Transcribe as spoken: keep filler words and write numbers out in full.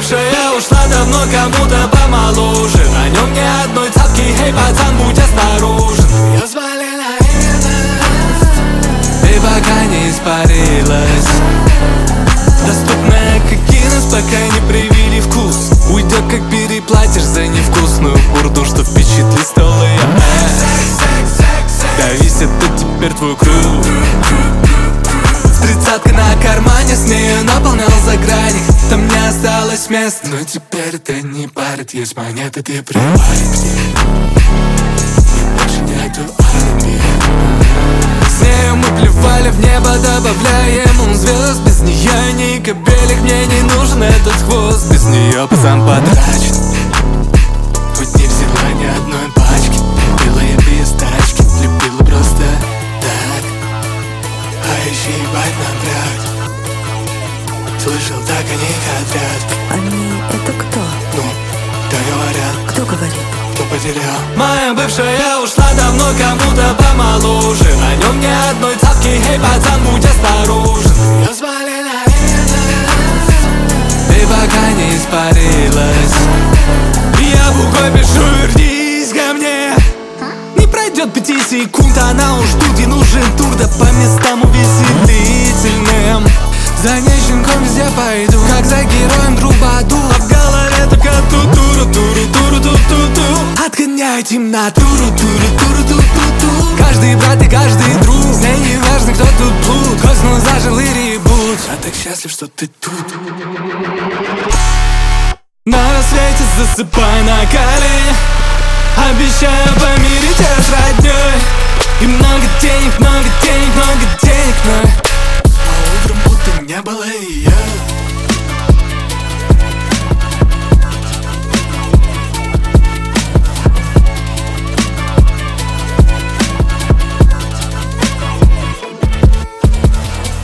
бывшая ушла давно кому-то помоложе. На нем ни одной цапки, эй, пацан, будь осторожен. Ее звали наивность, и пока не испарилась, доступная как Гиннес, пока не привили вкус. Уйдет, как переплатишь за невкусную бурду, что впечатлит стол ее. Давись, это теперь твой круг. Тридцатка на кармане, с нею наполнял заграник. Там не осталось места, но теперь это не парит. Есть монеты, ты привалик к ней, и больше нету алиби. С нею мы плевали в небо, добавляем он звезд. Без нее ни капелек, мне не нужен этот хвост. Без нее пацан потрачен, хоть не взяла ни одной пачки. Пила я без тачки, любила просто так. А еще ебать напряг. Слышал, так они хотят. Они — это кто? Ну, да говорят. Кто говорит? Кто потерял? Моя бывшая ушла давно кому-то помоложе. На нем ни одной цапки, эй, пацан, будь осторожен. Ее звали наивность, и пока не испарилась. Я буквой пишу, вернись ко мне. Не пройдет пяти секунд, она уж тут, и нужен тур. Да по местам увеселительным. За ней щенком везде пойду, как за героем Трубаду. А в голове только ту-туру-туру-туру-ту-ту-ту. Отгоняй темнотуру, туру-туру-ту-ту-ту. Каждый брат и каждый друг, с ней не важно, кто тут тут. Коснул, зажил и ребут. Я так счастлив, что ты тут. На рассвете засыпай на колени, обещаю помирить тебя с роднёй. И много денег, много денег, много денег.